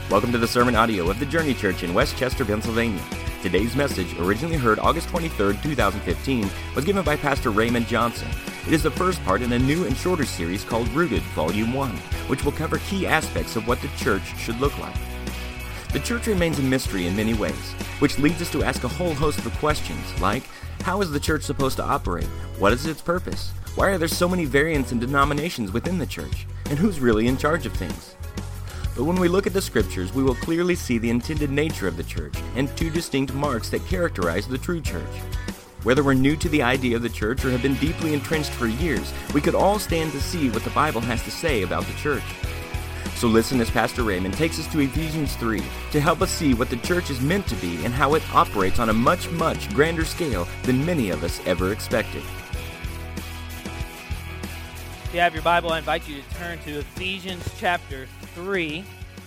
Welcome to the sermon audio of the Journey Church in West Chester, Pennsylvania. Today's message, originally heard August 23, 2015, was given by Pastor Raymond Johnson. It is the first part in a new and shorter series called Rooted, Volume 1, which will cover key aspects of what the church should look like. The church remains a mystery in many ways, which leads us to ask a whole host of questions like, how is the church supposed to operate? What is its purpose? Why are there so many variants and denominations within the church? And who's really in charge of things? But when we look at the scriptures, we will clearly see the intended nature of the church and two distinct marks that characterize the true church. Whether we're new to the idea of the church or have been deeply entrenched for years, we could all stand to see what the Bible has to say about the church. So listen as Pastor Raymond takes us to Ephesians 3 to help us see what the church is meant to be and how it operates on a much, much grander scale than many of us ever expected. If you have your Bible, I invite you to turn to Ephesians chapter 3.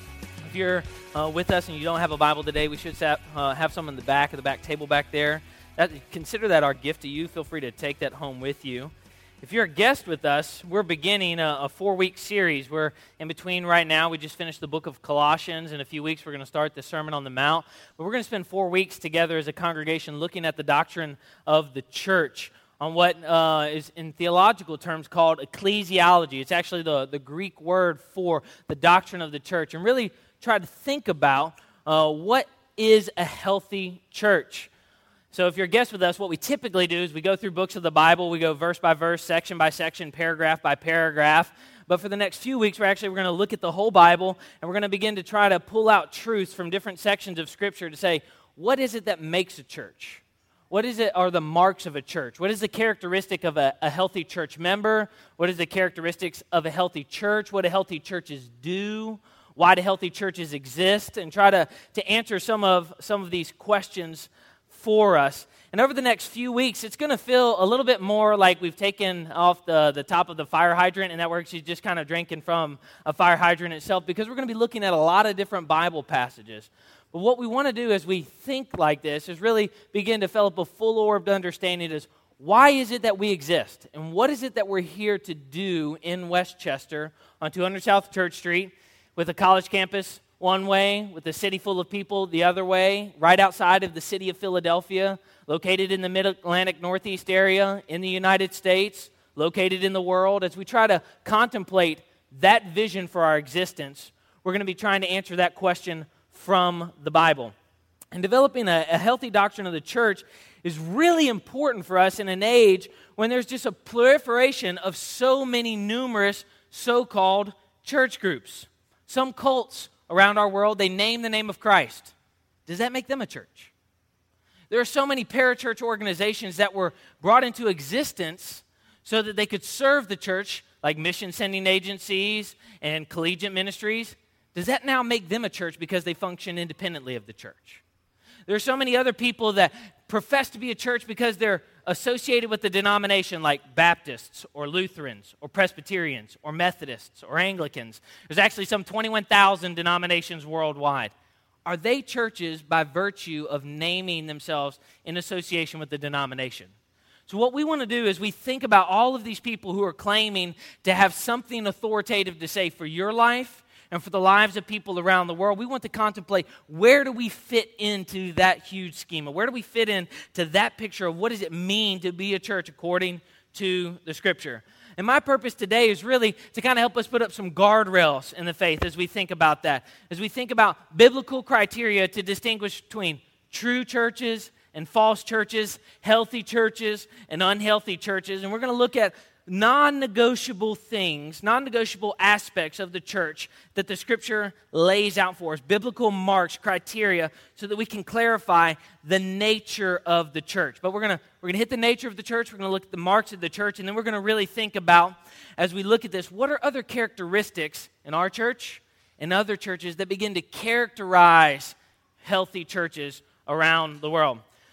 If you're with us and you don't have a Bible today, we should have some in the back of the back table back there. Consider that our gift to you. Feel free to take that home with you. If you're a guest with us, we're beginning a 4-week series. We're in between right now. We just finished the book of Colossians. In a few weeks, we're going to start the Sermon on the Mount. But we're going to spend 4 weeks together as a congregation looking at the doctrine of the church on what is in theological terms called ecclesiology. It's actually the Greek word for the doctrine of the church. And really try to think about what is a healthy church. So if you're a guest with us, what we typically do is we go through books of the Bible. We go verse by verse, section by section, paragraph by paragraph. But for the next few weeks, we're going to look at the whole Bible, and we're going to begin to try to pull out truths from different sections of Scripture to say, what is it that makes a church? What are the marks of a church? What is the characteristic of a healthy church member? What is the characteristics of a healthy church? What do healthy churches do? Why do healthy churches exist? And try to answer some of these questions for us. And over the next few weeks, it's going to feel a little bit more like we've taken off the top of the fire hydrant, and that works, you're just kind of drinking from a fire hydrant itself, because we're going to be looking at a lot of different Bible passages. But what we want to do as we think like this is really begin to develop a full-orbed understanding as why is it that we exist? And what is it that we're here to do in West Chester on 200 South Church Street with a college campus one way, with a city full of people the other way, right outside of the city of Philadelphia, located in the Mid-Atlantic Northeast area in the United States, located in the world. As we try to contemplate that vision for our existence, we're going to be trying to answer that question from the Bible. And developing a healthy doctrine of the church is really important for us in an age when there's just a proliferation of so many numerous so-called church groups. Some cults around our world, they name the name of Christ. Does that make them a church? There are so many parachurch organizations that were brought into existence so that they could serve the church, like mission sending agencies and collegiate ministries. Does that now make them a church because they function independently of the church? There are so many other people that profess to be a church because they're associated with the denomination, like Baptists or Lutherans or Presbyterians or Methodists or Anglicans. There's actually some 21,000 denominations worldwide. Are they churches by virtue of naming themselves in association with the denomination? So what we want to do is we think about all of these people who are claiming to have something authoritative to say for your life and for the lives of people around the world. We want to contemplate, where do we fit into that huge schema? Where do we fit into that picture of what does it mean to be a church according to the Scripture? And my purpose today is really to kind of help us put up some guardrails in the faith as we think about that. As we think about biblical criteria to distinguish between true churches and false churches, healthy churches and unhealthy churches. And we're going to look at non-negotiable things, non-negotiable aspects of the church that the Scripture lays out for us, biblical marks, criteria, so that we can clarify the nature of the church. But we're gonna hit the nature of the church, we're gonna look at the marks of the church, and then we're gonna really think about, as we look at this, what are other characteristics in our church and other churches that begin to characterize healthy churches around the world.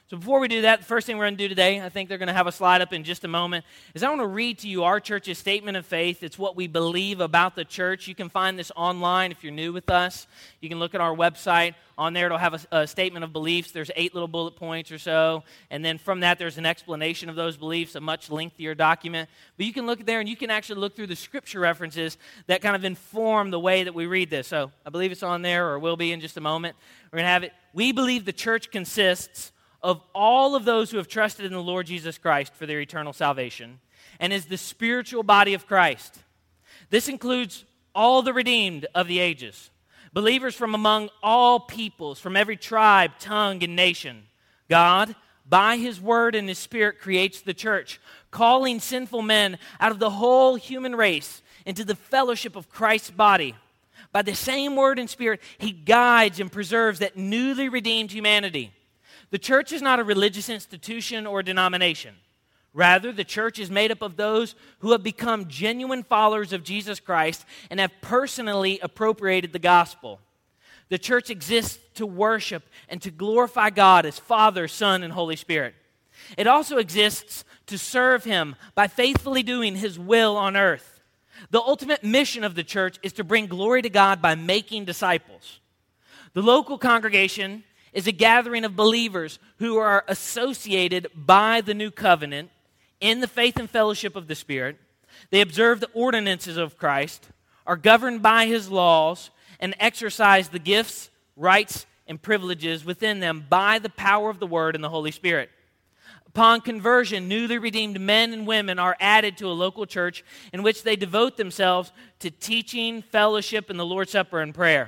So before we do that, the first thing we're going to do today, I think they're going to have a slide up in just a moment, is I want to read to you our church's statement of faith. It's what we believe about the church. You can find this online if you're new with us. You can look at our website. On there, it'll have a statement of beliefs. There's 8 little bullet points or so. And then from that, there's an explanation of those beliefs, a much lengthier document. But you can look there, and you can actually look through the scripture references that kind of inform the way that we read this. So I believe it's on there, or will be in just a moment. We're going to have it. We believe the church consists of all of those who have trusted in the Lord Jesus Christ for their eternal salvation, and is the spiritual body of Christ. This includes all the redeemed of the ages, believers from among all peoples, from every tribe, tongue, and nation. God, by His word and His Spirit, creates the church, calling sinful men out of the whole human race into the fellowship of Christ's body. By the same word and Spirit, He guides and preserves that newly redeemed humanity. The church is not a religious institution or denomination. Rather, the church is made up of those who have become genuine followers of Jesus Christ and have personally appropriated the gospel. The church exists to worship and to glorify God as Father, Son, and Holy Spirit. It also exists to serve Him by faithfully doing His will on earth. The ultimate mission of the church is to bring glory to God by making disciples. The local congregation is a gathering of believers who are associated by the new covenant in the faith and fellowship of the Spirit. They observe the ordinances of Christ, are governed by His laws, and exercise the gifts, rights, and privileges within them by the power of the Word and the Holy Spirit. Upon conversion, newly redeemed men and women are added to a local church in which they devote themselves to teaching, fellowship, and the Lord's Supper and prayer.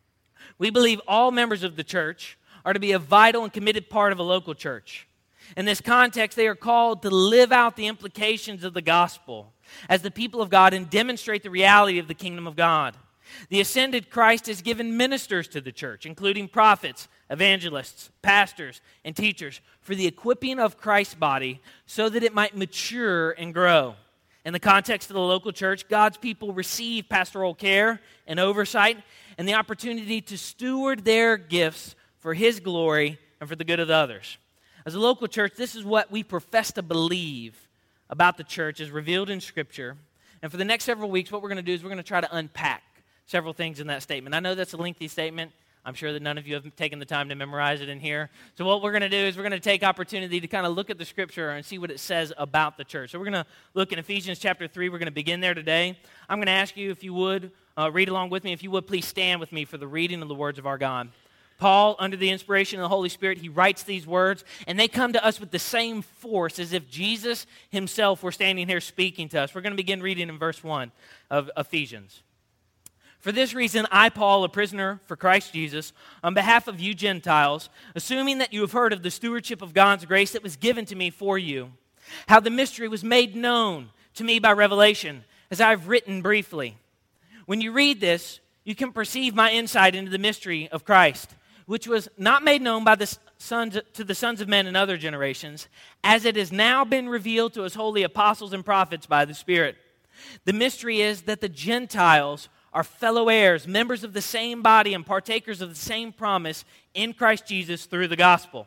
We believe all members of the church are to be a vital and committed part of a local church. In this context, they are called to live out the implications of the gospel as the people of God and demonstrate the reality of the kingdom of God. The ascended Christ has given ministers to the church, including prophets, evangelists, pastors, and teachers, for the equipping of Christ's body so that it might mature and grow. In the context of the local church, God's people receive pastoral care and oversight and the opportunity to steward their gifts for His glory and for the good of the others. As a local church, this is what we profess to believe about the church as revealed in Scripture. And for the next several weeks, what we're going to do is we're going to try to unpack several things in that statement. I know that's a lengthy statement. I'm sure that none of you have taken the time to memorize it in here. So what we're going to do is we're going to take opportunity to kind of look at the Scripture and see what it says about the church. So we're going to look in Ephesians chapter 3. We're going to begin there today. I'm going to ask you if you would read along with me. If you would, please stand with me for the reading of the words of our God. Paul, under the inspiration of the Holy Spirit, he writes these words, and they come to us with the same force as if Jesus Himself were standing here speaking to us. We're going to begin reading in verse 1 of Ephesians. For this reason, I, Paul, a prisoner for Christ Jesus, on behalf of you Gentiles, assuming that you have heard of the stewardship of God's grace that was given to me for you, how the mystery was made known to me by revelation, as I have written briefly. When you read this, you can perceive my insight into the mystery of Christ, which was not made known by the sons of men in other generations, as it has now been revealed to His holy apostles and prophets by the Spirit. The mystery is that the Gentiles are fellow heirs, members of the same body, and partakers of the same promise in Christ Jesus through the gospel.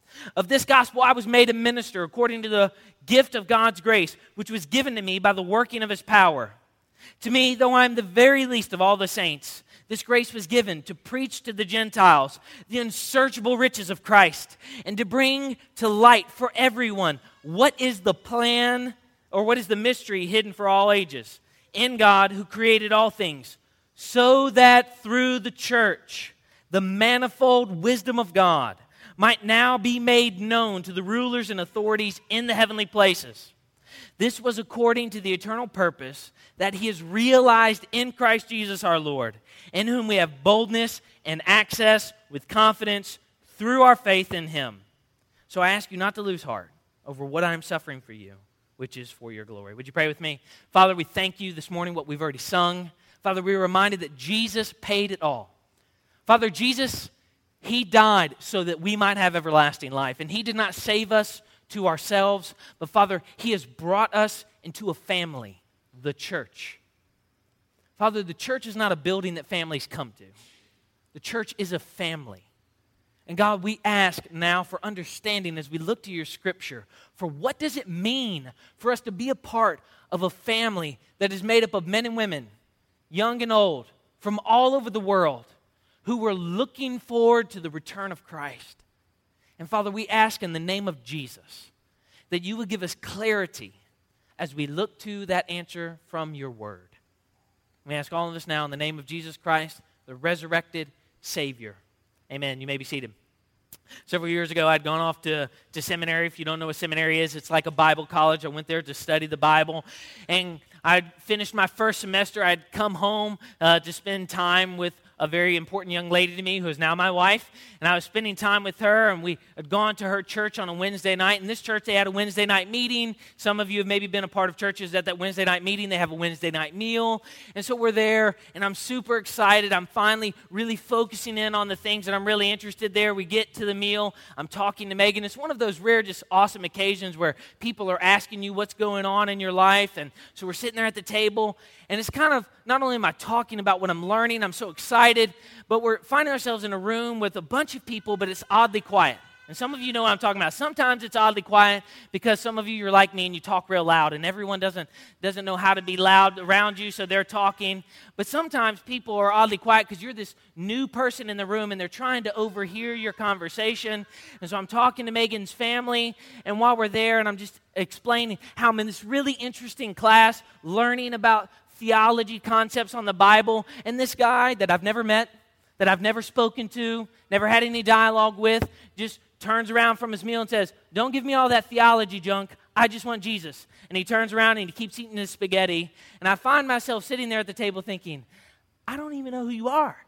Of this gospel I was made a minister according to the gift of God's grace, which was given to me by the working of His power. To me, though I am the very least of all the saints, this grace was given to preach to the Gentiles the unsearchable riches of Christ and to bring to light for everyone what is the plan or what is the mystery hidden for all ages in God who created all things, so that through the church the manifold wisdom of God might now be made known to the rulers and authorities in the heavenly places. This was according to the eternal purpose that He has realized in Christ Jesus our Lord, in whom we have boldness and access with confidence through our faith in Him. So I ask you not to lose heart over what I am suffering for you, which is for your glory. Would you pray with me? Father, we thank you this morning, what we've already sung. Father, we were reminded that Jesus paid it all. Father, Jesus, He died so that we might have everlasting life. And He did not save us to ourselves, but Father, He has brought us into a family, the church. Father, the church is not a building that families come to. The church is a family. And God, we ask now for understanding as we look to your scripture, for what does it mean for us to be a part of a family that is made up of men and women, young and old, from all over the world, who were looking forward to the return of Christ. And Father, we ask in the name of Jesus that you would give us clarity as we look to that answer from your word. We ask all of this now in the name of Jesus Christ, the resurrected Savior. Amen. You may be seated. Several years ago, I'd gone off to seminary. If you don't know what seminary is, it's like a Bible college. I went there to study the Bible. And I'd finished my first semester. I'd come home to spend time with a very important young lady to me who is now my wife. And I was spending time with her, and we had gone to her church on a Wednesday night. In this church, they had a Wednesday night meeting. Some of you have maybe been a part of churches at that Wednesday night meeting. They have a Wednesday night meal. And so we're there, and I'm super excited. I'm finally really focusing in on the things that I'm really interested there. We get to the meal. I'm talking to Megan. It's one of those rare, just awesome occasions where people are asking you what's going on in your life. And so we're sitting there at the table, and it's kind of, not only am I talking about what I'm learning, I'm so excited, but we're finding ourselves in a room with a bunch of people, but it's oddly quiet. And some of you know what I'm talking about. Sometimes it's oddly quiet because some of you are like me and you talk real loud, and everyone doesn't know how to be loud around you, so they're talking. But sometimes people are oddly quiet because you're this new person in the room, and they're trying to overhear your conversation. And so I'm talking to Megan's family, and while we're there, and I'm just explaining how I'm in this really interesting class, learning about theology concepts on the Bible, and this guy that I've never met, that I've never spoken to, never had any dialogue with, just turns around from his meal and says, "Don't give me all that theology junk. I just want Jesus." And he turns around and he keeps eating his spaghetti. And I find myself sitting there at the table thinking, I don't even know who you are.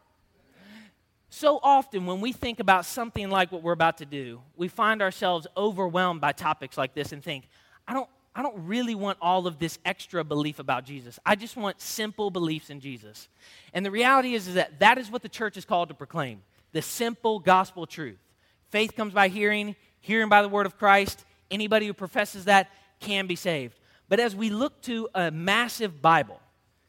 So often when we think about something like what we're about to do, we find ourselves overwhelmed by topics like this and think, I don't really want all of this extra belief about Jesus. I just want simple beliefs in Jesus. And the reality is that is what the church is called to proclaim, the simple gospel truth. Faith comes by hearing, hearing by the word of Christ. Anybody who professes that can be saved. But as we look to a massive Bible,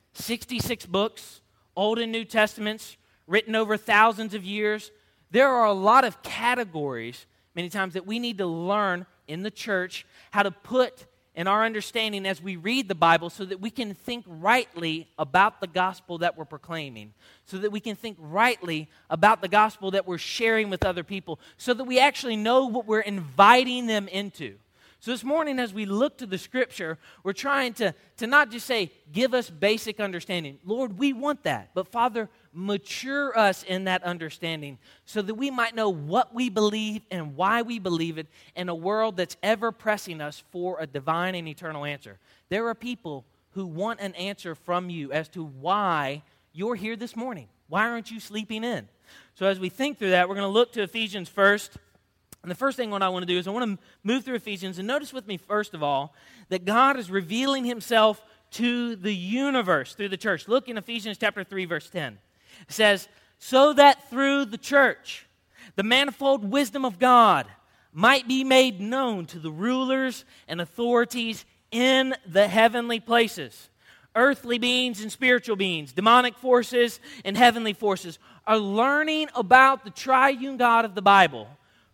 66 books, Old and New Testaments, written over thousands of years, there are a lot of categories, many times, that we need to learn in the church how to put in our understanding as we read the Bible so that we can think rightly about the gospel that we're proclaiming, so that we can think rightly about the gospel that we're sharing with other people, so that we actually know what we're inviting them into. So this morning, as we look to the Scripture, we're trying to not just say, give us basic understanding. Lord, we want that. But Father, mature us in that understanding so that we might know what we believe and why we believe it in a world that's ever pressing us for a divine and eternal answer. There are people who want an answer from you as to why you're here this morning. Why aren't you sleeping in? So as we think through that, we're going to look to Ephesians first. And the first thing what I want to do is I want to move through Ephesians and notice with me, first of all, that God is revealing himself to the universe through the church. Look in Ephesians chapter 3, verse 10. It says, so that through the church, the manifold wisdom of God might be made known to the rulers and authorities in the heavenly places. Earthly beings and spiritual beings, demonic forces and heavenly forces are learning about the triune God of the Bible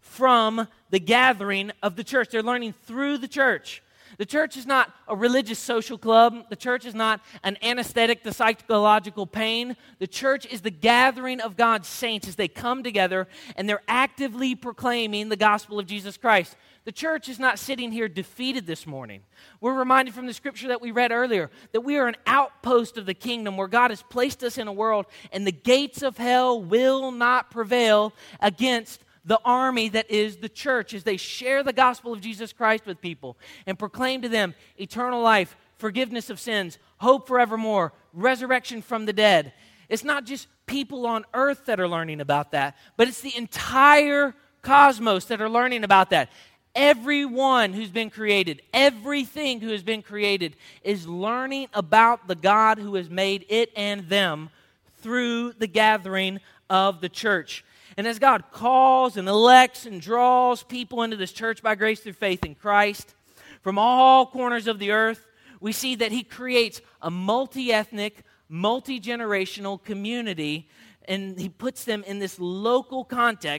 from the gathering of the church. They're learning through the church. The church is not a religious social club. The church is not an anesthetic to psychological pain. The church is the gathering of God's saints as they come together and they're actively proclaiming the gospel of Jesus Christ. The church is not sitting here defeated this morning. We're reminded from the scripture that we read earlier that we are an outpost of the kingdom where God has placed us in a world and the gates of hell will not prevail against the army that is the church as they share the gospel of Jesus Christ with people and proclaim to them eternal life, forgiveness of sins, hope forevermore, resurrection from the dead. It's not just people on earth that are learning about that, but it's the entire cosmos that are learning about that. Everyone who's been created, everything who has been created is learning about the God who has made it and them through the gathering of the church. And as God calls and elects and draws people into this church by grace through faith in Christ, from all corners of the earth, we see that he creates a multi-ethnic, multi-generational community, and he puts them in this local context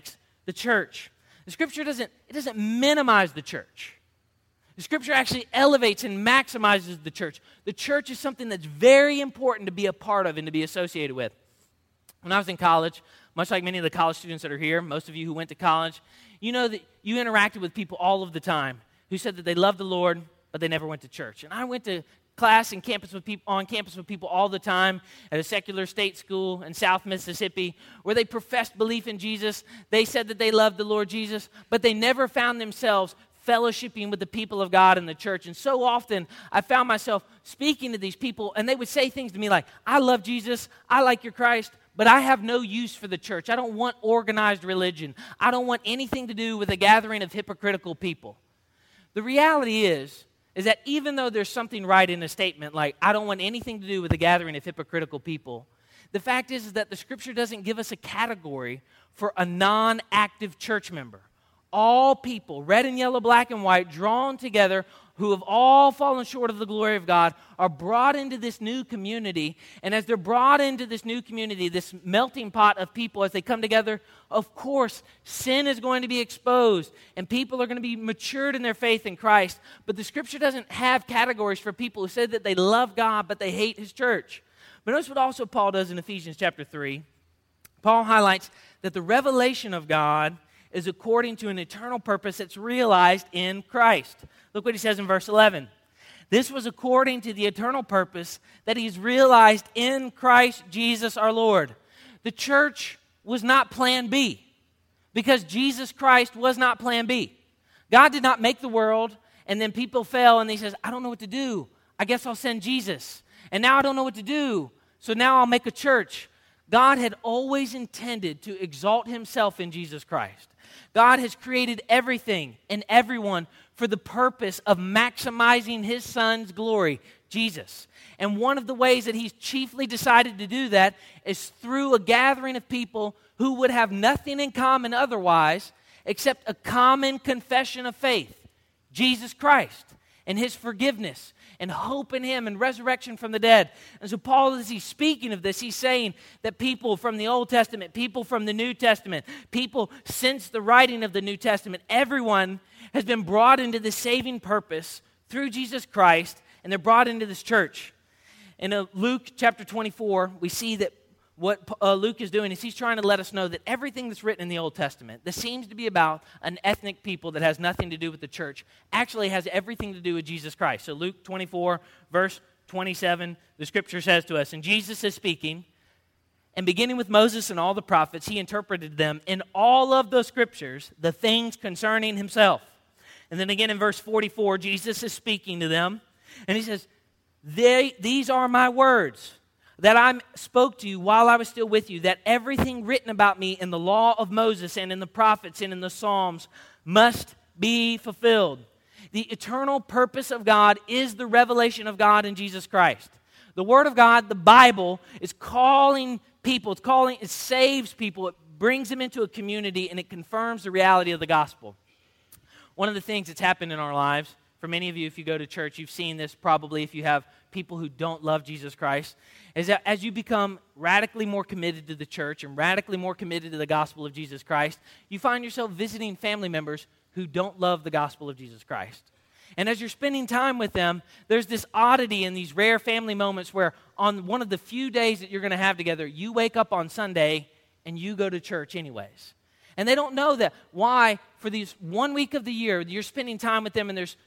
the church. The Scripture doesn't minimize the church. The Scripture actually elevates and maximizes the church. The church is something that's very important to be a part of and to be associated with. When I was in college, much like many of the college students that are here, most of you who went to college, you know that you interacted with people all of the time who said that they loved the Lord, but they never went to church. And I went to class and on campus with people all the time at a secular state school in South Mississippi where they professed belief in Jesus. They said that they loved the Lord Jesus, but they never found themselves fellowshipping with the people of God in the church. And so often I found myself speaking to these people, and they would say things to me like, I love Jesus, I like your Christ, but I have no use for the church. I don't want organized religion. I don't want anything to do with a gathering of hypocritical people. The reality is that even though there's something right in a statement like, I don't want anything to do with a gathering of hypocritical people, the fact is that the Scripture doesn't give us a category for a non-active church member. All people, red and yellow, black and white, drawn together, who have all fallen short of the glory of God, are brought into this new community. And as they're brought into this new community, this melting pot of people, as they come together, of course, sin is going to be exposed, and people are going to be matured in their faith in Christ. But the Scripture doesn't have categories for people who say that they love God, but they hate His church. But notice what also Paul does in Ephesians chapter 3. Paul highlights that the revelation of God is according to an eternal purpose that's realized in Christ. Look what he says in verse 11. This was according to the eternal purpose that He's realized in Christ Jesus our Lord. The church was not plan B, because Jesus Christ was not plan B. God did not make the world, and then people fell, and He says, I don't know what to do. I guess I'll send Jesus. And now I don't know what to do, so now I'll make a church. God had always intended to exalt Himself in Jesus Christ. God has created everything and everyone for the purpose of maximizing His Son's glory, Jesus. And one of the ways that He's chiefly decided to do that is through a gathering of people who would have nothing in common otherwise except a common confession of faith, Jesus Christ, and His forgiveness, and hope in Him and resurrection from the dead. And so Paul, as he's speaking of this, he's saying that people from the Old Testament, people from the New Testament, people since the writing of the New Testament, everyone has been brought into the saving purpose through Jesus Christ, and they're brought into this church. In Luke chapter 24, we see that what Luke is doing is he's trying to let us know that everything that's written in the Old Testament that seems to be about an ethnic people that has nothing to do with the church actually has everything to do with Jesus Christ. So Luke 24, verse 27, the Scripture says to us, and Jesus is speaking, and beginning with Moses and all the prophets, He interpreted them in all of the Scriptures, the things concerning Himself. And then again in verse 44, Jesus is speaking to them, and He says, these are my words that I spoke to you while I was still with you, that everything written about me in the law of Moses and in the prophets and in the Psalms must be fulfilled. The eternal purpose of God is the revelation of God in Jesus Christ. The Word of God, the Bible, is calling people, it saves people, it brings them into a community, and it confirms the reality of the gospel. One of the things that's happened in our lives, for many of you, if you go to church, you've seen this probably if you have people who don't love Jesus Christ, is that as you become radically more committed to the church and radically more committed to the gospel of Jesus Christ, you find yourself visiting family members who don't love the gospel of Jesus Christ. And as you're spending time with them, there's this oddity in these rare family moments where on one of the few days that you're going to have together, you wake up on Sunday and you go to church anyways. And they don't know that why for these 1 week of the year you're spending time with them, and there's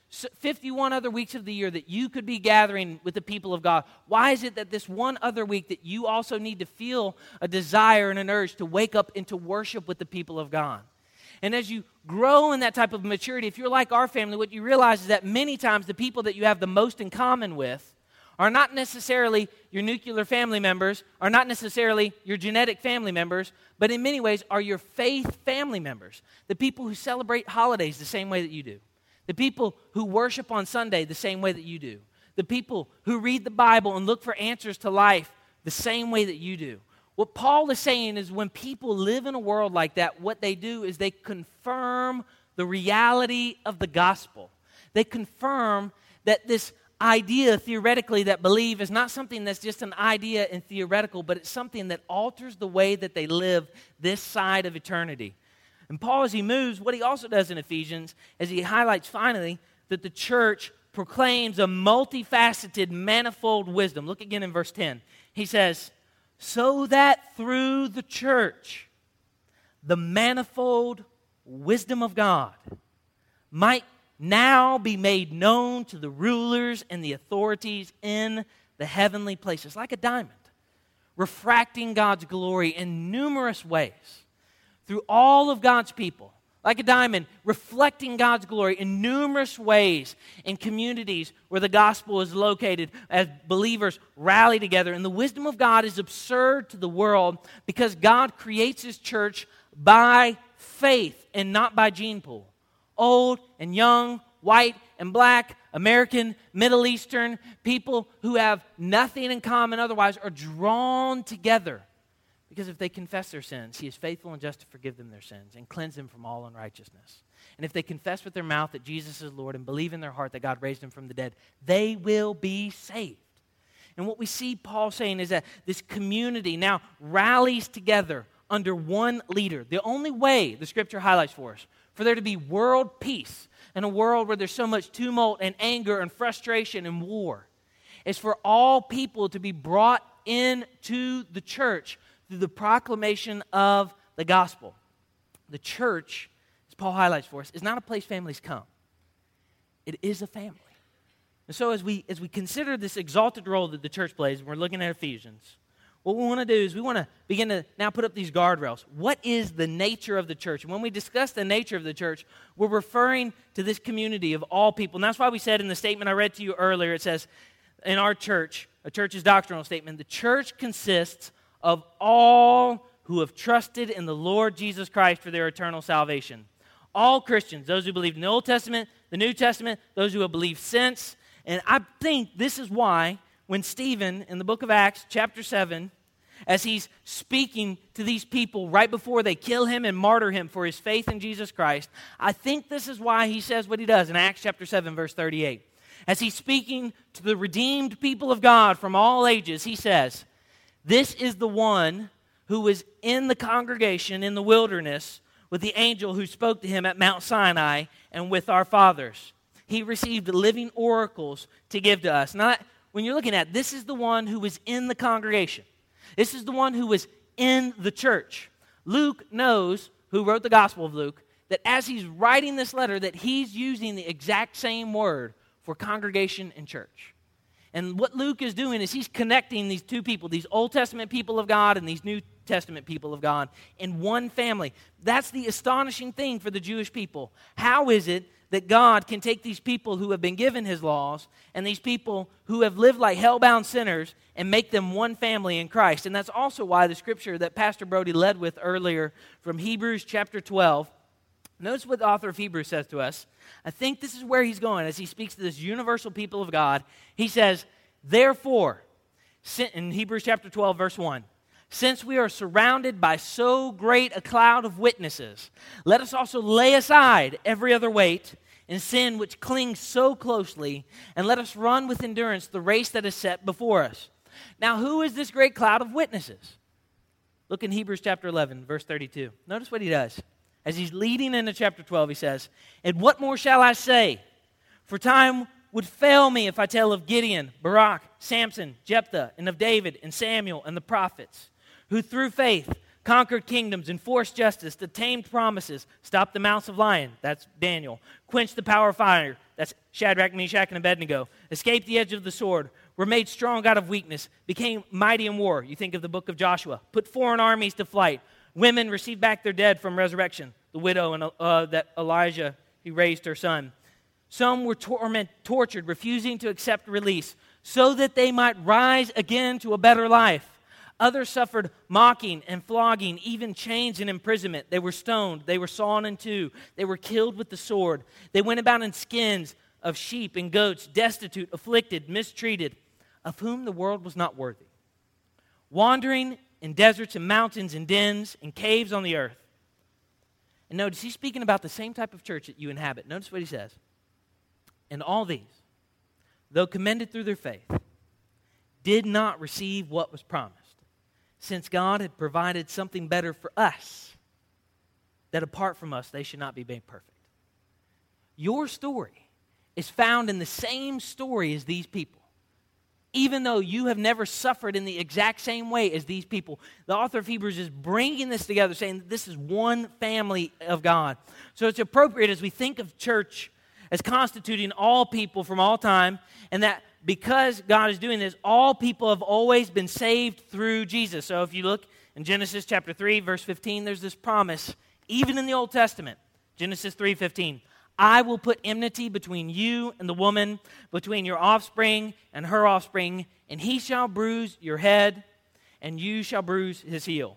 51 other weeks of the year that you could be gathering with the people of God. Why is it that this one other week that you also need to feel a desire and an urge to wake up and to worship with the people of God? And as you grow in that type of maturity, if you're like our family, what you realize is that many times the people that you have the most in common with are not necessarily your nuclear family members, are not necessarily your genetic family members, but in many ways are your faith family members. The people who celebrate holidays the same way that you do. The people who worship on Sunday the same way that you do. The people who read the Bible and look for answers to life the same way that you do. What Paul is saying is when people live in a world like that, what they do is they confirm the reality of the gospel. They confirm that this idea theoretically that believe is not something that's just an idea and theoretical, but it's something that alters the way that they live this side of eternity. And Paul, as he moves, what he also does in Ephesians is he highlights finally that the church proclaims a multifaceted, manifold wisdom. Look again in verse 10. He says, so that through the church, the manifold wisdom of God might now be made known to the rulers and the authorities in the heavenly places, like a diamond, refracting God's glory in numerous ways through all of God's people, like a diamond, reflecting God's glory in numerous ways in communities where the gospel is located as believers rally together. And the wisdom of God is absurd to the world because God creates His church by faith and not by gene pool. Old and young, white and black, American, Middle Eastern, people who have nothing in common otherwise are drawn together. Because if they confess their sins, He is faithful and just to forgive them their sins and cleanse them from all unrighteousness. And if they confess with their mouth that Jesus is Lord and believe in their heart that God raised Him from the dead, they will be saved. And what we see Paul saying is that this community now rallies together under one leader. The only way, the Scripture highlights for us, for there to be world peace in a world where there's so much tumult and anger and frustration and war, is for all people to be brought into the church through the proclamation of the gospel. The church, as Paul highlights for us, is not a place families come. It is a family. And so as we consider this exalted role that the church plays, and we're looking at Ephesians, what we want to do is we want to begin to now put up these guardrails. What is the nature of the church? And when we discuss the nature of the church, we're referring to this community of all people. And that's why we said in the statement I read to you earlier, it says, in our church, a church's doctrinal statement, the church consists of all who have trusted in the Lord Jesus Christ for their eternal salvation. All Christians, those who believe in the Old Testament, the New Testament, those who have believed since. And I think this is why when Stephen, in the book of Acts, chapter 7, as he's speaking to these people right before they kill him and martyr him for his faith in Jesus Christ, I think this is why he says what he does in Acts chapter 7, verse 38. As he's speaking to the redeemed people of God from all ages, he says, this is the one who was in the congregation in the wilderness with the angel who spoke to him at Mount Sinai and with our fathers. He received living oracles to give to us. Now, when you're looking at this is the one who was in the congregation. This is the one who was in the church. Luke knows, who wrote the Gospel of Luke, that as he's writing this letter, that he's using the exact same word for congregation and church. And what Luke is doing is he's connecting these two people, these Old Testament people of God and these New Testament people of God, in one family. That's the astonishing thing for the Jewish people. How is it that God can take these people who have been given His laws and these people who have lived like hell-bound sinners and make them one family in Christ? And that's also why the scripture that Pastor Brody led with earlier from Hebrews chapter 12, notice what the author of Hebrews says to us. I think this is where he's going as he speaks to this universal people of God. He says, therefore, in Hebrews chapter 12, verse 1, since we are surrounded by so great a cloud of witnesses, let us also lay aside every other weight and sin which clings so closely, and let us run with endurance the race that is set before us. Now, who is this great cloud of witnesses? Look in Hebrews chapter 11, verse 32. Notice what he does. As he's leading into chapter 12, he says, and what more shall I say? For time would fail me if I tell of Gideon, Barak, Samson, Jephthah, and of David and Samuel and the prophets, who through faith conquered kingdoms, enforced justice, obtained promises, stopped the mouths of lions, that's Daniel, quenched the power of fire, that's Shadrach, Meshach, and Abednego, escaped the edge of the sword, were made strong out of weakness, became mighty in war. You think of the book of Joshua, put foreign armies to flight. Women received back their dead from resurrection. The widow and that Elijah, he raised her son. Some were tortured, refusing to accept release, so that they might rise again to a better life. Others suffered mocking and flogging, even chains and imprisonment. They were stoned. They were sawn in two. They were killed with the sword. They went about in skins of sheep and goats, destitute, afflicted, mistreated, of whom the world was not worthy. Wandering in deserts and mountains and dens and caves on the earth. And notice, he's speaking about the same type of church that you inhabit. Notice what he says. And all these, though commended through their faith, did not receive what was promised, since God had provided something better for us, that apart from us, they should not be made perfect. Your story is found in the same story as these people. Even though you have never suffered in the exact same way as these people, the author of Hebrews is bringing this together, saying that this is one family of God. So it's appropriate as we think of church as constituting all people from all time, and that because God is doing this, all people have always been saved through Jesus. So if you look in Genesis chapter 3, verse 15, there's this promise, even in the Old Testament, Genesis 3:15. I will put enmity between you and the woman, between your offspring and her offspring, and he shall bruise your head, and you shall bruise his heel.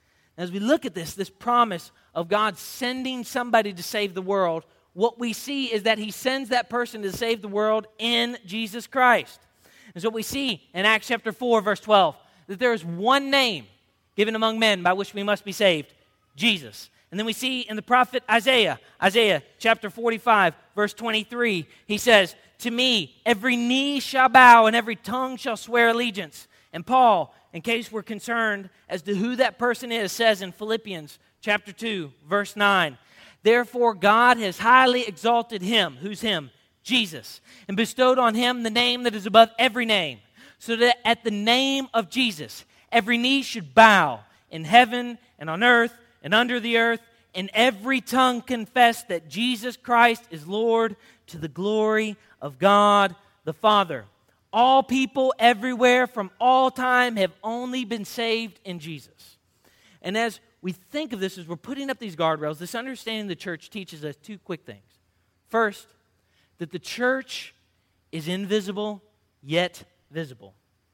As we look at this promise of God sending somebody to save the world, what we see is that he sends that person to save the world in Jesus Christ. And so what we see in Acts chapter 4, verse 12, that there is one name given among men by which we must be saved, Jesus. And then we see in the prophet Isaiah chapter 45, verse 23, he says, to me, every knee shall bow and every tongue shall swear allegiance. And Paul, in case we're concerned as to who that person is, says in Philippians chapter 2, verse 9, therefore God has highly exalted him, who's him? Jesus, and bestowed on him the name that is above every name, so that at the name of Jesus, every knee should bow in heaven and on earth and under the earth, and every tongue confess that Jesus Christ is Lord, to the glory of God the Father. All people everywhere from all time have only been saved in Jesus. And as we think of this, as we're putting up these guardrails, this understanding of the church teaches us two quick things. First, that the church is invisible yet visible.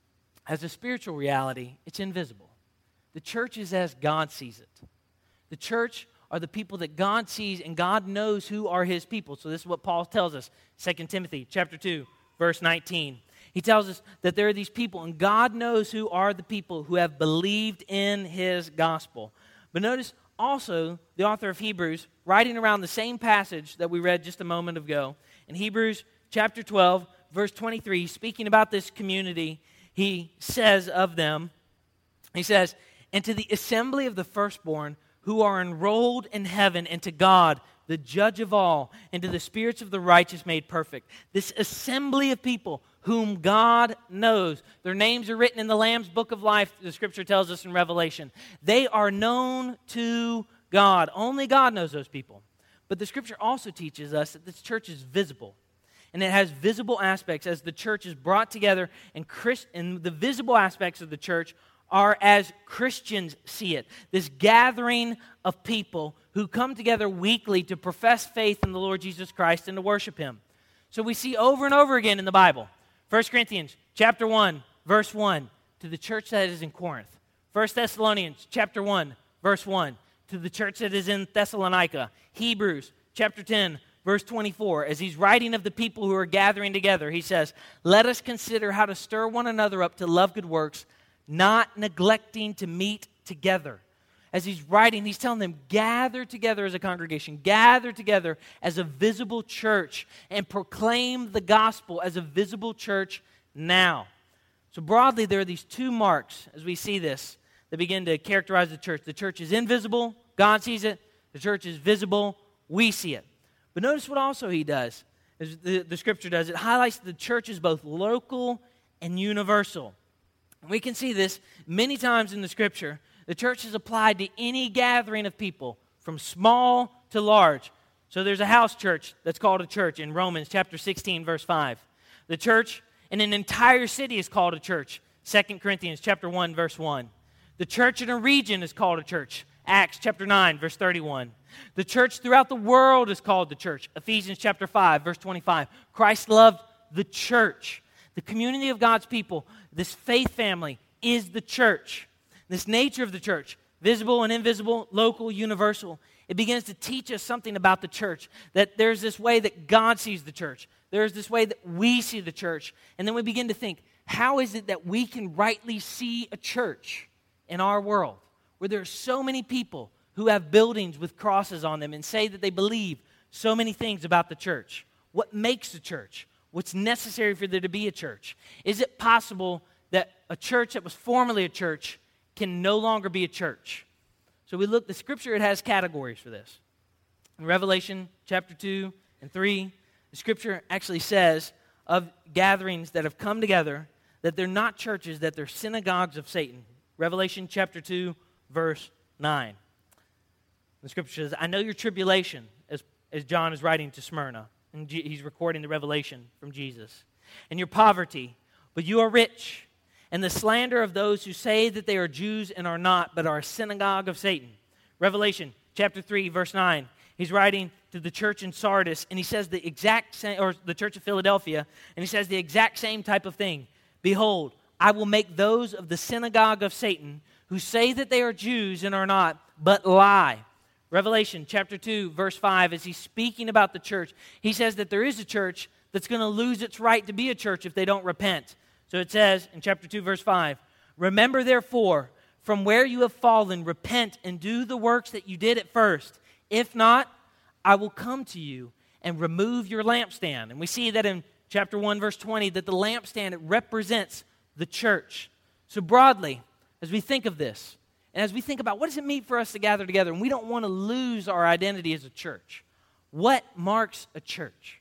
As a spiritual reality, it's invisible. The church is as God sees it. The church are the people that God sees, and God knows who are his people. So this is what Paul tells us, 2 Timothy chapter 2, verse 19. He tells us that there are these people, and God knows who are the people who have believed in his gospel. But notice also the author of Hebrews, writing around the same passage that we read just a moment ago, in Hebrews chapter 12, verse 23, speaking about this community, he says of them, he says, and to the assembly of the firstborn who are enrolled in heaven, and to God, the judge of all, and to the spirits of the righteous made perfect. This assembly of people whom God knows. Their names are written in the Lamb's book of life, the scripture tells us in Revelation. They are known to God. Only God knows those people. But the scripture also teaches us that this church is visible. And it has visible aspects as the church is brought together, and the visible aspects of the church are as Christians see it. This gathering of people who come together weekly to profess faith in the Lord Jesus Christ and to worship him. So we see over and over again in the Bible, 1 Corinthians chapter 1, verse 1, to the church that is in Corinth. 1 Thessalonians chapter 1, verse 1, to the church that is in Thessalonica. Hebrews chapter 10, verse 24, as he's writing of the people who are gathering together, he says, let us consider how to stir one another up to love good works, not neglecting to meet together. As he's writing, he's telling them, gather together as a congregation, gather together as a visible church, and proclaim the gospel as a visible church now. So broadly, there are these two marks, as we see this, that begin to characterize the church. The church is invisible, God sees it. The church is visible, we see it. But notice what also he does, as the scripture does. It highlights the church as both local and universal. We can see this many times in the scripture. The church is applied to any gathering of people, from small to large. So there's a house church that's called a church in Romans chapter 16, verse 5. The church in an entire city is called a church, 2 Corinthians chapter 1, verse 1. The church in a region is called a church, Acts chapter 9, verse 31. The church throughout the world is called the church, Ephesians chapter 5, verse 25. Christ loved the church. The community of God's people, this faith family, is the church. This nature of the church, visible and invisible, local, universal, it begins to teach us something about the church, that there's this way that God sees the church. There's this way that we see the church. And then we begin to think, how is it that we can rightly see a church in our world, where there are so many people who have buildings with crosses on them and say that they believe so many things about the church? What makes the church? What's necessary for there to be a church? Is it possible that a church that was formerly a church can no longer be a church? So the Scripture, it has categories for this. In Revelation chapter 2 and 3, the Scripture actually says of gatherings that have come together that they're not churches, that they're synagogues of Satan. Revelation chapter 2, verse 9. The Scripture says, I know your tribulation, as John is writing to Smyrna, and he's recording the revelation from Jesus, and your poverty, but you are rich, and the slander of those who say that they are Jews and are not, but are a synagogue of Satan. Revelation chapter 3, verse 9. He's writing to the church in Sardis, and he says the exact same, or the church of Philadelphia, and he says the exact same type of thing. Behold, I will make those of the synagogue of Satan who say that they are Jews and are not, but lie. Revelation chapter 2, verse 5, as he's speaking about the church, he says that there is a church that's going to lose its right to be a church if they don't repent. So it says in chapter 2, verse 5, remember therefore, from where you have fallen, repent and do the works that you did at first. If not, I will come to you and remove your lampstand. And we see that in chapter 1, verse 20, that the lampstand, it represents the church. So broadly, as we think of this, and as we think about what does it mean for us to gather together, and we don't want to lose our identity as a church, what marks a church?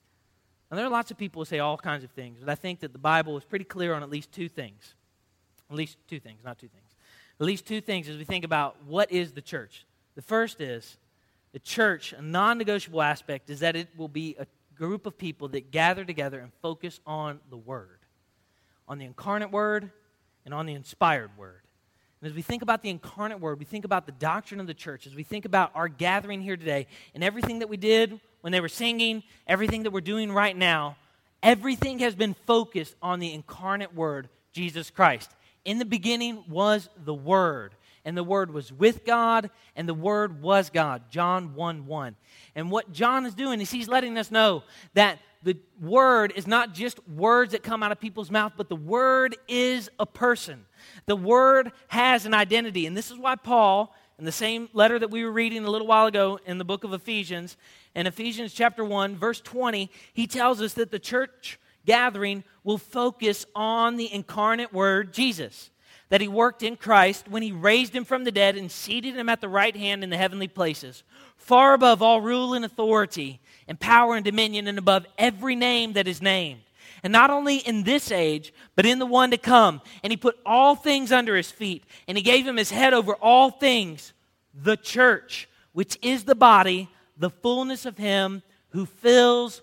Now, there are lots of people who say all kinds of things, but I think that the Bible is pretty clear on at least two things. At least two things, not two things. At least two things as we think about what is the church. The first is the church, a non-negotiable aspect, is that it will be a group of people that gather together and focus on the Word, on the incarnate Word and on the inspired Word. And as we think about the incarnate Word, we think about the doctrine of the church, as we think about our gathering here today and everything that we did when they were singing, everything that we're doing right now, everything has been focused on the incarnate Word, Jesus Christ. In the beginning was the Word, and the Word was with God, and the Word was God, John 1:1. And what John is doing is he's letting us know that the Word is not just words that come out of people's mouth, but the Word is a person. The Word has an identity, and this is why Paul, in the same letter that we were reading a little while ago in the book of Ephesians, in Ephesians chapter 1, verse 20, he tells us that the church gathering will focus on the incarnate Word, Jesus, that he worked in Christ when he raised him from the dead and seated him at the right hand in the heavenly places, far above all rule and authority and power and dominion and above every name that is named. And not only in this age, but in the one to come. And he put all things under his feet, and he gave him his head over all things, the church, which is the body, the fullness of him who fills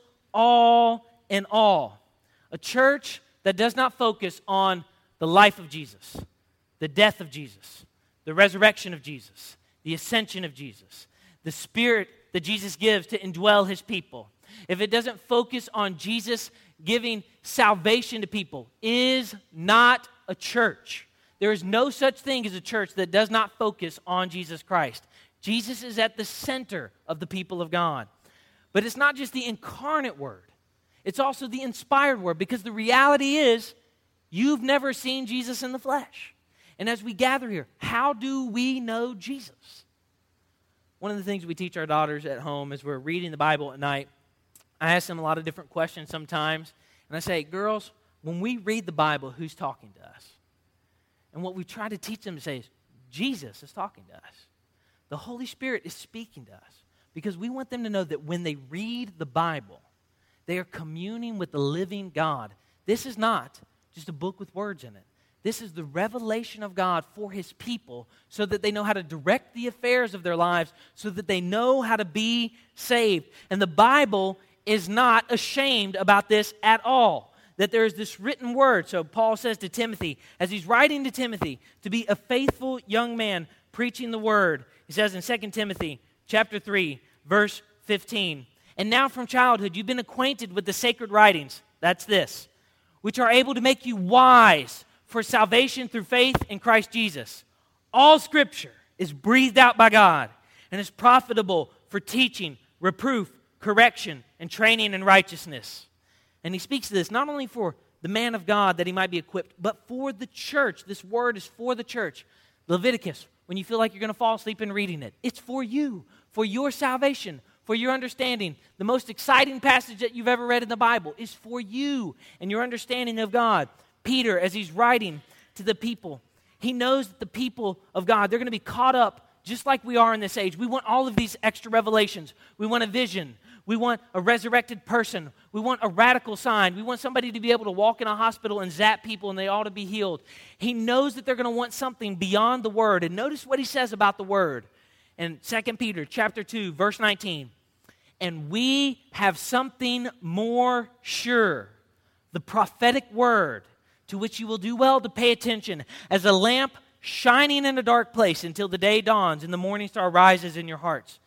all in all. A church that does not focus on the life of Jesus, the death of Jesus, the resurrection of Jesus, the ascension of Jesus, the Spirit that Jesus gives to indwell his people. If it doesn't focus on Jesus giving salvation to people, is not a church. There is no such thing as a church that does not focus on Jesus Christ. Jesus is at the center of the people of God. But it's not just the incarnate Word. It's also the inspired Word, because the reality is you've never seen Jesus in the flesh. And as we gather here, how do we know Jesus? One of the things we teach our daughters at home as we're reading the Bible at night, I ask them a lot of different questions sometimes. And I say, girls, when we read the Bible, who's talking to us? And what we try to teach them to say is, Jesus is talking to us. The Holy Spirit is speaking to us. Because we want them to know that when they read the Bible, they are communing with the living God. This is not just a book with words in it. This is the revelation of God for his people so that they know how to direct the affairs of their lives, so that they know how to be saved. And the Bible is not ashamed about this at all, that there is this written word. So Paul says to Timothy, as he's writing to Timothy, to be a faithful young man preaching the word. He says in 2 Timothy chapter 3, verse 15, and now from childhood you've been acquainted with the sacred writings, that's this, which are able to make you wise for salvation through faith in Christ Jesus. All Scripture is breathed out by God and is profitable for teaching, reproof, correction, and training in righteousness. And he speaks to this not only for the man of God that he might be equipped, but for the church. This word is for the church. Leviticus, when you feel like you're going to fall asleep in reading it, it's for you, for your salvation, for your understanding. The most exciting passage that you've ever read in the Bible is for you and your understanding of God. Peter, as he's writing to the people, he knows that the people of God, they're going to be caught up just like we are in this age. We want all of these extra revelations. We want a vision. We want a resurrected person. We want a radical sign. We want somebody to be able to walk in a hospital and zap people and they ought to be healed. He knows that they're going to want something beyond the Word. And notice what he says about the Word in 2 Peter chapter 2, verse 19. And we have something more sure, the prophetic word, to which you will do well to pay attention, as a lamp shining in a dark place until the day dawns and the morning star rises in your hearts.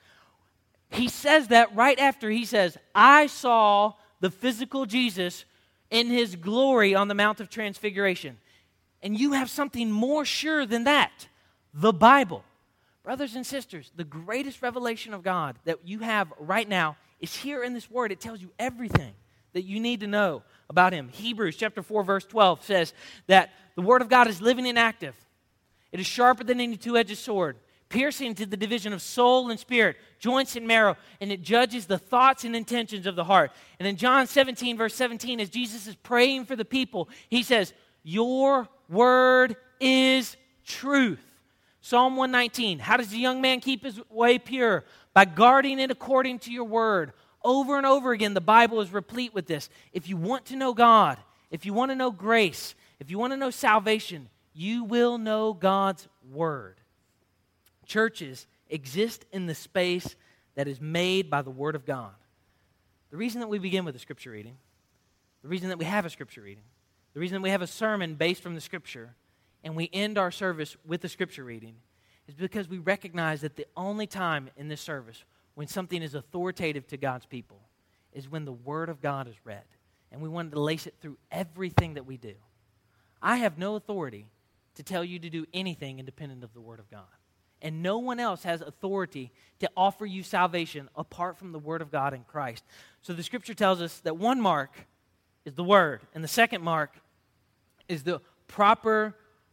He says that right after he says, I saw the physical Jesus in his glory on the Mount of Transfiguration. And you have something more sure than that, the Bible. Brothers and sisters, the greatest revelation of God that you have right now is here in this word. It tells you everything that you need to know about him. Hebrews chapter 4, verse 12 says that the word of God is living and active. It is sharper than any two-edged sword, piercing to the division of soul and spirit, joints and marrow, and it judges the thoughts and intentions of the heart. And in John 17, verse 17, as Jesus is praying for the people, he says, your word is truth. Psalm 119, how does the young man keep his way pure? By guarding it according to your word. Over and over again, the Bible is replete with this. If you want to know God, if you want to know grace, if you want to know salvation, you will know God's word. Churches exist in the space that is made by the Word of God. The reason that we begin with a Scripture reading, the reason that we have a Scripture reading, the reason that we have a sermon based from the Scripture, and we end our service with a Scripture reading, is because we recognize that the only time in this service when something is authoritative to God's people is when the Word of God is read. And we wanted to lace it through everything that we do. I have no authority to tell you to do anything independent of the Word of God. And no one else has authority to offer you salvation apart from the Word of God in Christ. So the Scripture tells us that one mark is the Word, and the second mark is the proper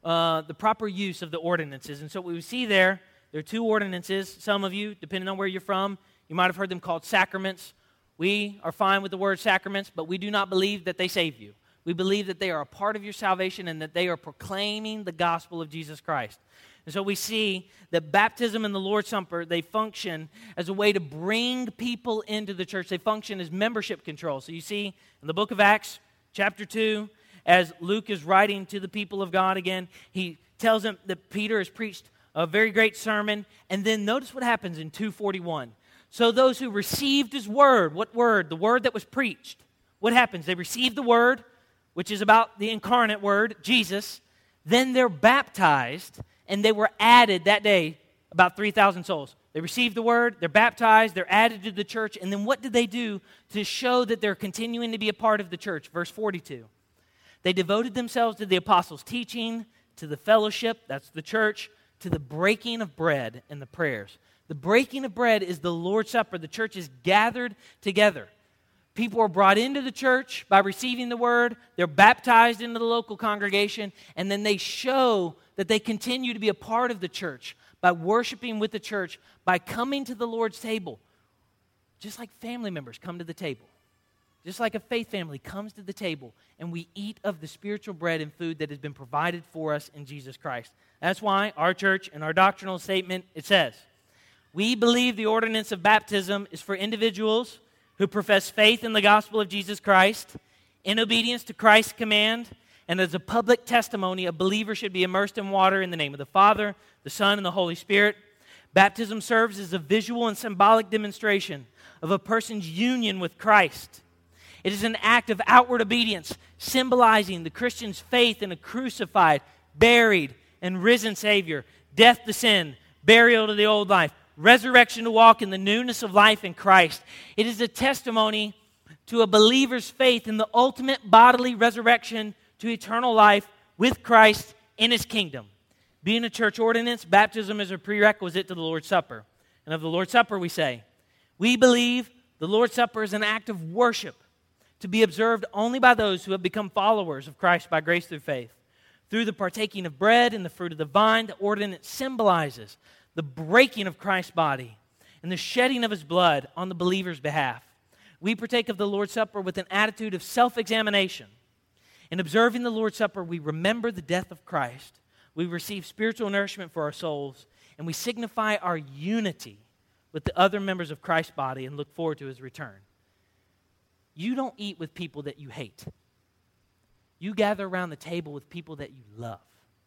use of the ordinances. And so what we see there are two ordinances. Some of you, depending on where you're from, you might have heard them called sacraments. We are fine with the word sacraments, but we do not believe that they save you. We believe that they are a part of your salvation and that they are proclaiming the gospel of Jesus Christ. And so we see that baptism and the Lord's Supper, they function as a way to bring people into the church. They function as membership control. So you see in the book of Acts, chapter 2, as Luke is writing to the people of God again, he tells them that Peter has preached a very great sermon. And then notice what happens in 2:41. So those who received his word, what word? The word that was preached. What happens? They received the word, which is about the incarnate word, Jesus. Then they're baptized, and they were added that day, about 3,000 souls. They received the word, they're baptized, they're added to the church, and then what did they do to show that they're continuing to be a part of the church? Verse 42. They devoted themselves to the apostles' teaching, to the fellowship, that's the church, to the breaking of bread and the prayers. The breaking of bread is the Lord's Supper. The church is gathered together. People are brought into the church by receiving the word. They're baptized into the local congregation, and then they show that they continue to be a part of the church by worshiping with the church, by coming to the Lord's table, just like family members come to the table. Just like a faith family comes to the table and we eat of the spiritual bread and food that has been provided for us in Jesus Christ. That's why our church, in our doctrinal statement, it says, we believe the ordinance of baptism is for individuals who profess faith in the gospel of Jesus Christ, in obedience to Christ's command, and as a public testimony, a believer should be immersed in water in the name of the Father, the Son, and the Holy Spirit. Baptism serves as a visual and symbolic demonstration of a person's union with Christ. It is an act of outward obedience, symbolizing the Christian's faith in a crucified, buried, and risen Savior, death to sin, burial to the old life, resurrection to walk in the newness of life in Christ. It is a testimony to a believer's faith in the ultimate bodily resurrection to eternal life with Christ in His kingdom. Being a church ordinance, baptism is a prerequisite to the Lord's Supper. And of the Lord's Supper we say, we believe the Lord's Supper is an act of worship to be observed only by those who have become followers of Christ by grace through faith. Through the partaking of bread and the fruit of the vine, the ordinance symbolizes the breaking of Christ's body and the shedding of His blood on the believer's behalf. We partake of the Lord's Supper with an attitude of self-examination. In observing the Lord's Supper, we remember the death of Christ. We receive spiritual nourishment for our souls, and we signify our unity with the other members of Christ's body and look forward to his return. You don't eat with people that you hate. You gather around the table with people that you love.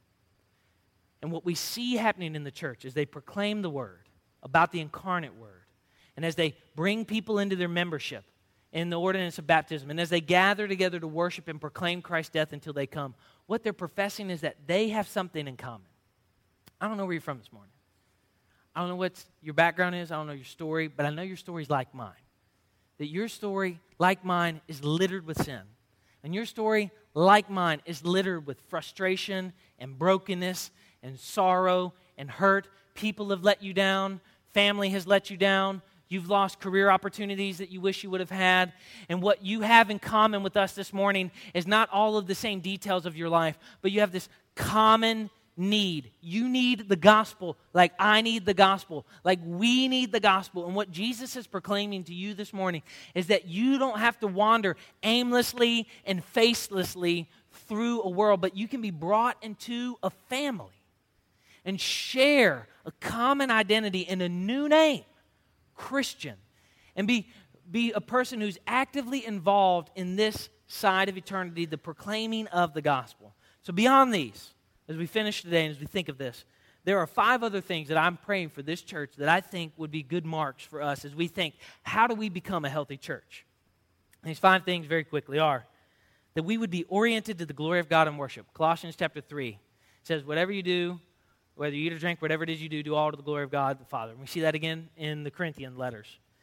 And what we see happening in the church is they proclaim the word about the incarnate word. And as they bring people into their membership in the ordinance of baptism, and as they gather together to worship and proclaim Christ's death until they come, what they're professing is that they have something in common. I don't know where you're from this morning. I don't know what your background is. I don't know your story, but I know your story is like mine. That your story, like mine, is littered with sin. And your story, like mine, is littered with frustration and brokenness and sorrow and hurt. People have let you down. Family has let you down. You've lost career opportunities that you wish you would have had. And what you have in common with us this morning is not all of the same details of your life, but you have this common need. You need the gospel like I need the gospel, like we need the gospel. And what Jesus is proclaiming to you this morning is that you don't have to wander aimlessly and facelessly through a world, but you can be brought into a family and share a common identity in a new name, Christian, and be a person who's actively involved in this side of eternity, the proclaiming of the gospel. So beyond these, as we finish today and as we think of this, there are 5 other things that I'm praying for this church that I think would be good marks for us as we think, how do we become a healthy church? And these 5 things very quickly are that we would be oriented to the glory of God in worship. Colossians chapter 3 says, whatever you do, whether you eat or drink, whatever it is you do, do all to the glory of God the Father. And we see that again in the Corinthian letters.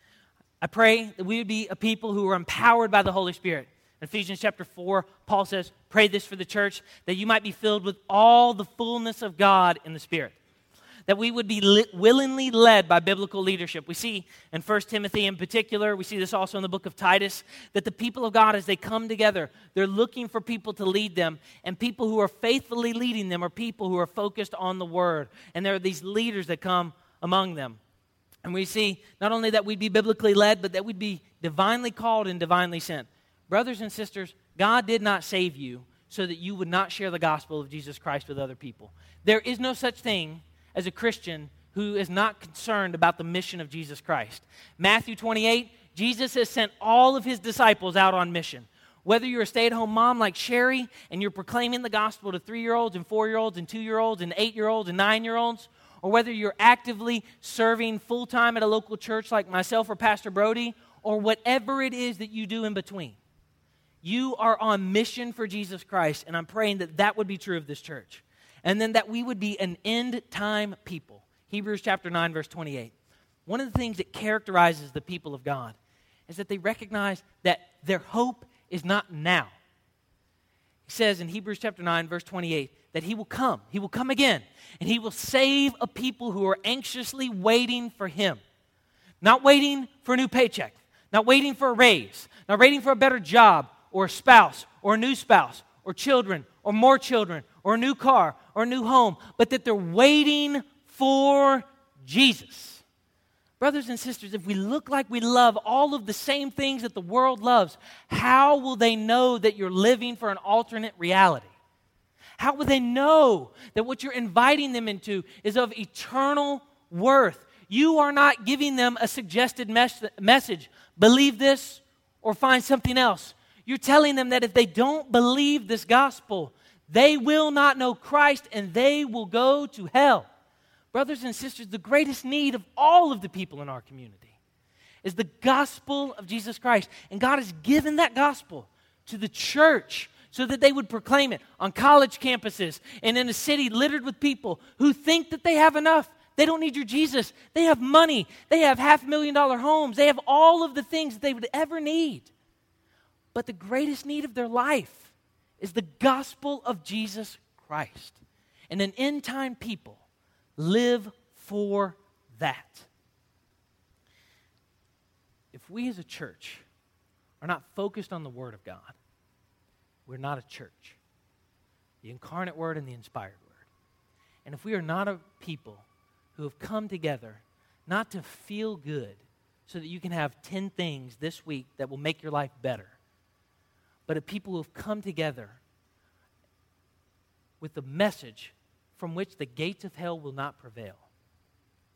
I pray that we would be a people who are empowered by the Holy Spirit. In Ephesians chapter 4, Paul says, pray this for the church, that you might be filled with all the fullness of God in the Spirit. That we would be willingly led by biblical leadership. We see in 1 Timothy in particular, we see this also in the book of Titus, that the people of God, as they come together, they're looking for people to lead them, and people who are faithfully leading them are people who are focused on the Word. And there are these leaders that come among them. And we see not only that we'd be biblically led, but that we'd be divinely called and divinely sent. Brothers and sisters, God did not save you so that you would not share the gospel of Jesus Christ with other people. There is no such thing as a Christian who is not concerned about the mission of Jesus Christ. Matthew 28, Jesus has sent all of his disciples out on mission. Whether you're a stay-at-home mom like Sherry and you're proclaiming the gospel to 3-year-olds and 4-year-olds and 2-year-olds and 8-year-olds and 9-year-olds, or whether you're actively serving full-time at a local church like myself or Pastor Brody, or whatever it is that you do in between, you are on mission for Jesus Christ, and I'm praying that that would be true of this church. And then that we would be an end-time people. Hebrews chapter 9, verse 28. One of the things that characterizes the people of God is that they recognize that their hope is not now. He says in Hebrews chapter 9, verse 28, that he will come. He will come again, and he will save a people who are anxiously waiting for him. Not waiting for a new paycheck, not waiting for a raise, not waiting for a better job, or a spouse, or a new spouse, or children, or more children, or a new car, or a new home, but that they're waiting for Jesus. Brothers and sisters, if we look like we love all of the same things that the world loves, how will they know that you're living for an alternate reality? How will they know that what you're inviting them into is of eternal worth? You are not giving them a suggested message. Believe this or find something else. You're telling them that if they don't believe this gospel, they will not know Christ and they will go to hell. Brothers and sisters, the greatest need of all of the people in our community is the gospel of Jesus Christ. And God has given that gospel to the church so that they would proclaim it on college campuses and in a city littered with people who think that they have enough. They don't need your Jesus. They have money. They have $500,000 homes. They have all of the things that they would ever need. But the greatest need of their life is the gospel of Jesus Christ. And an end-time people live for that. If we as a church are not focused on the Word of God, we're not a church. The incarnate Word and the inspired Word. And if we are not a people who have come together not to feel good so that you can have 10 things this week that will make your life better, but a people who have come together with the message from which the gates of hell will not prevail.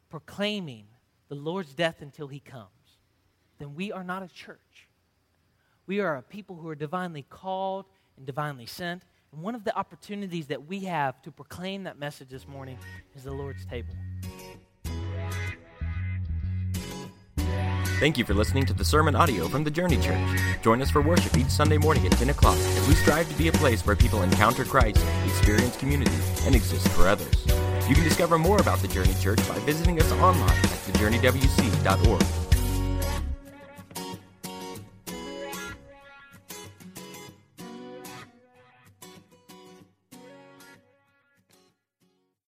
proclaiming the Lord's death until he comes, then we are not a church. We are a people who are divinely called and divinely sent. And one of the opportunities that we have to proclaim that message this morning is the Lord's table. Thank you for listening to the sermon audio from the Journey Church. Join us for worship each Sunday morning at 10 o'clock as we strive to be a place where people encounter Christ, experience community, and exist for others. You can discover more about the Journey Church by visiting us online at thejourneywc.org.